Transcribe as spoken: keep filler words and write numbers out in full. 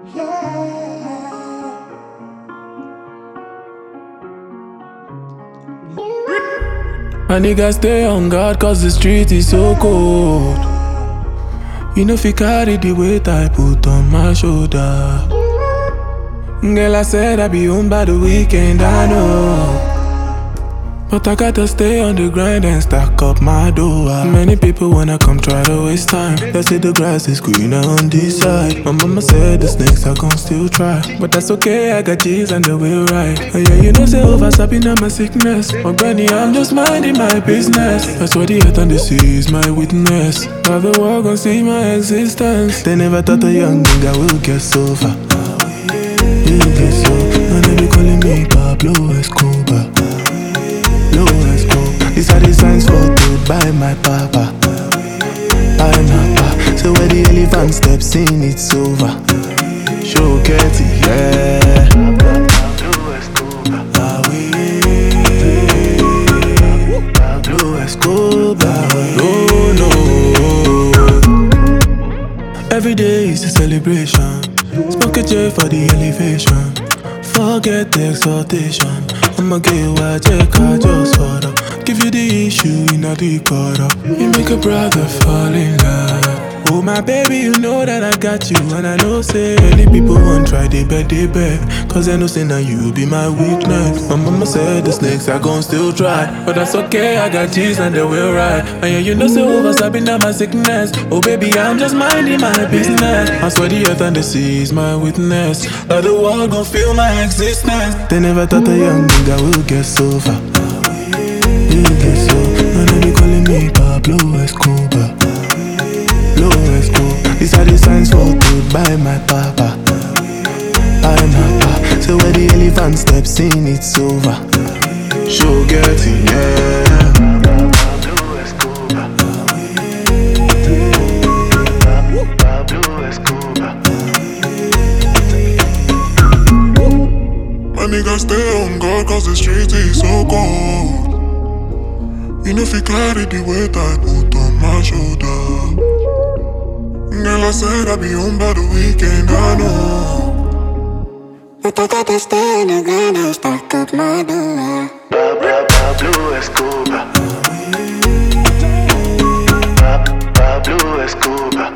My niggas stay on guard cause the street is so cold. You know if you carry the weight I put on my shoulder. Girl, I said I'd be home by the weekend, I know. But I gotta stay on the grind and stack up my dough. Many people wanna come try to waste time. They say the grass is greener on this side. My mama said the snakes are gon' still try. But that's okay, I got G's and the will right. And yeah, you know say over stopping on my sickness. But Granny, I'm just minding my business. That's why the earth and the sea is my witness. Now the world gon' see my existence. They never thought a young nigga will get so far. Will get so far. And they be calling me Pablo Escobar. These are the signs photoed by my papa, by my papa. So where the elephant steps in, it's over. Show Ketty, yeah. Pablo Escobar, ah oui. Pablo Escobar, oh no. Every day is a celebration. Smoke a J for the elevation. Forget the exaltation. I'ma get what check I just for them. Give you the issue in a deep order. You make a brother fall in love. Oh my baby, you know that I got you. And I know say many people won't try, they bet, they bet. Cause I know say now you be my weakness. My mama said the snakes are gon' still try. But that's okay, I got G's and they will ride. And yeah, you know say over stopping down my sickness. Oh baby, I'm just minding my business. I swear the earth and the sea is my witness. That the world gon' feel my existence. They never thought a young nigga will get so far. Will get so far. And they be calling me Pablo Escobar. Pablo Escobar. These are the signs photoed by my papa, by my papa. So where the elephant steps in, it's over. Show Getty, yeah. Pablo Escobar. Pablo Escobar. My niggas stay on guard cause the street is so cold. You know if you carry the weight I put on my shoulder. Girl, I said I'd be home by the weekend, I know. But I gotta stay on the grind and stack up my dough. Pablo Escobar. Pablo Escobar.